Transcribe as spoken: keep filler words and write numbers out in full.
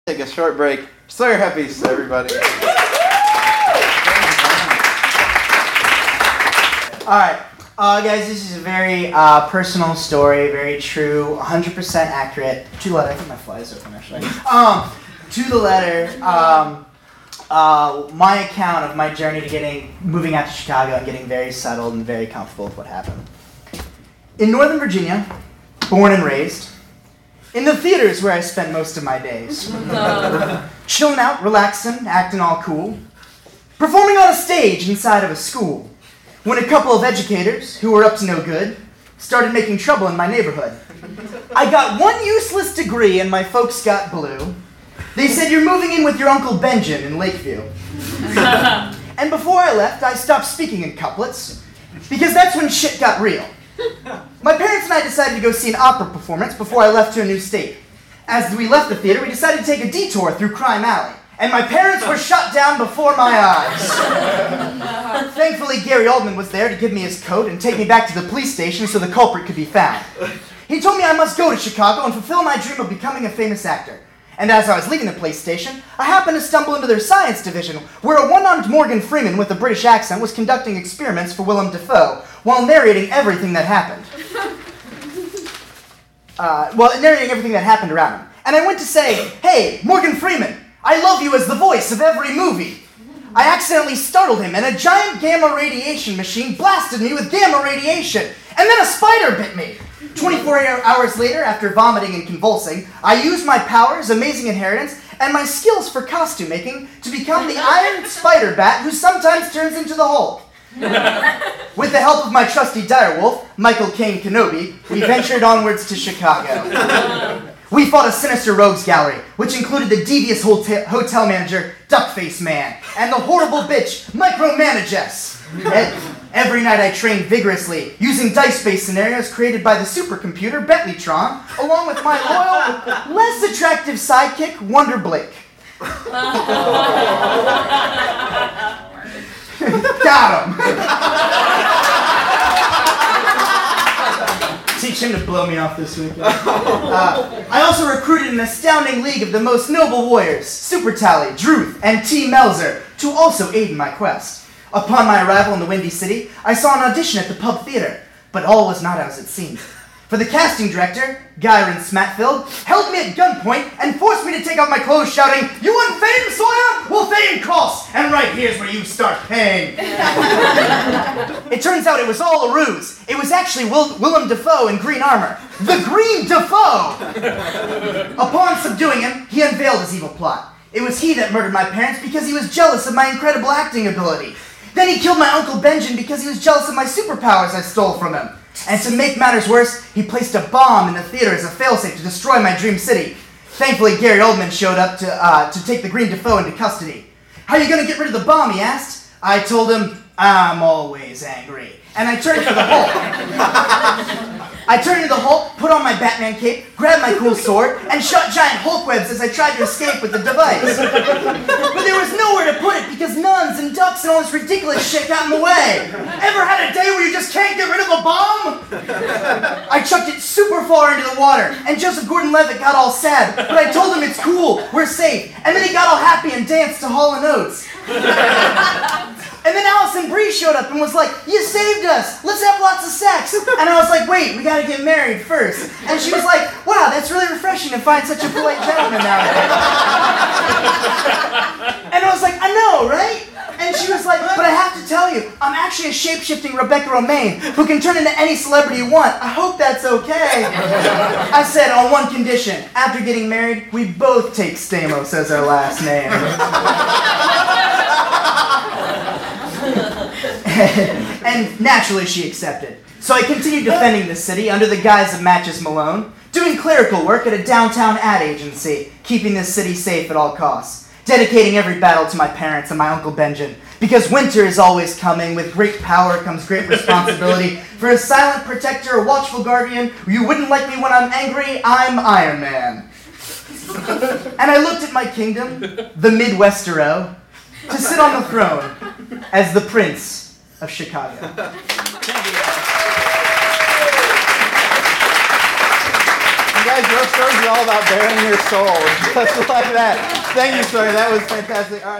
Take a short break. Sawyer Heppies, everybody. Alright, uh, guys, this is a very uh, personal story, very true, one hundred percent accurate. To the letter, I think my fly is open actually. Um, to the letter, um, uh, my account of my journey to getting, moving out to Chicago and getting very settled and very comfortable with what happened. In Northern Virginia, born and raised, in the theaters where I spent most of my days. Chilling out, relaxing, acting all cool. Performing on a stage inside of a school. When a couple of educators, who were up to no good, started making trouble in my neighborhood. I got one useless degree and my folks got blue. They said, "You're moving in with your Uncle Benjamin in Lakeview." And before I left, I stopped speaking in couplets, because that's when shit got real. My parents and I decided to go see an opera performance before I left to a new state. As we left the theater, we decided to take a detour through Crime Alley, and my parents were shut down before my eyes. Thankfully, Gary Oldman was there to give me his coat and take me back to the police station so the culprit could be found. He told me I must go to Chicago and fulfill my dream of becoming a famous actor. And as I was leaving the police station, I happened to stumble into their science division, where a one-armed Morgan Freeman with a British accent was conducting experiments for Willem Dafoe while narrating everything that happened. Uh, well, narrating everything that happened around him. And I went to say, "Hey, Morgan Freeman, I love you as the voice of every movie." I accidentally startled him, and a giant gamma radiation machine blasted me with gamma radiation, and then a spider bit me. twenty-four hours later, after vomiting and convulsing, I used my powers, amazing inheritance, and my skills for costume making to become the Iron Spider Bat who sometimes turns into the Hulk. With the help of my trusty direwolf, Michael Caine Kenobi, we ventured onwards to Chicago. We fought a sinister rogues gallery, which included the devious hotel, hotel manager, Duckface Man, and the horrible bitch, Micromanagess. Every night I trained vigorously, using dice-based scenarios created by the supercomputer Bentleytron, along with my loyal, less attractive sidekick, Wonder Blake. Got him! Teach him to blow me off this weekend. Uh, I also recruited an astounding league of the most noble warriors, Super Tally, Druth, and T. Melzer, to also aid in my quest. Upon my arrival in the Windy City, I saw an audition at the Pub Theater, but all was not as it seemed. For the casting director, Gyron Smatfield, held me at gunpoint and forced me to take off my clothes, shouting, "You want fame, Sawyer? Well, fame costs, and right here's where you start paying." It turns out it was all a ruse. It was actually Will- Willem Dafoe in green armor. The Green Dafoe! Upon subduing him, he unveiled his evil plot. It was he that murdered my parents because he was jealous of my incredible acting ability. Then he killed my Uncle Benjamin because he was jealous of my superpowers I stole from him. And to make matters worse, he placed a bomb in the theater as a failsafe to destroy my dream city. Thankfully, Gary Oldman showed up to uh, to take the Green Dafoe into custody. "How are you going to get rid of the bomb?" he asked. I told him, "I'm always angry." And I turned to the Hulk. I turned into the Hulk, put on my Batman cape, grabbed my cool sword, and shot giant Hulk webs as I tried to escape with the device. But there was nowhere to put it because nuns and ducks and all this ridiculous shit got in the way. Ever had a day where you just can't get rid of a bomb? I chucked it super far into the water, and Joseph Gordon-Levitt got all sad, but I told him it's cool, we're safe. And then he got all happy and danced to Hall and Oates. And then Alison Brie showed up and was like, "You saved us, let's have lots of sex." And I was like, "Wait, we gotta get married first." And she was like, "Wow, that's really refreshing to find such a polite gentleman nowadays." And I was like, "I know, right?" And she was like, "But I have to tell you, I'm actually a shape-shifting Rebecca Romaine who can turn into any celebrity you want. I hope that's okay." I said, "On one condition. After getting married, we both take Stamos as our last name." And naturally she accepted. So I continued defending the city under the guise of Matches Malone, doing clerical work at a downtown ad agency, keeping this city safe at all costs, dedicating every battle to my parents and my Uncle Benjamin, because winter is always coming, with great power comes great responsibility. For a silent protector, a watchful guardian, you wouldn't like me when I'm angry, I'm Iron Man. And I looked at my kingdom, the Midwestero, to sit on the throne as the Prince of Chicago. Thank you. guys, your stories are all about bearing your soul. Just like that. Thank you, Sawyer. That was fantastic. All right.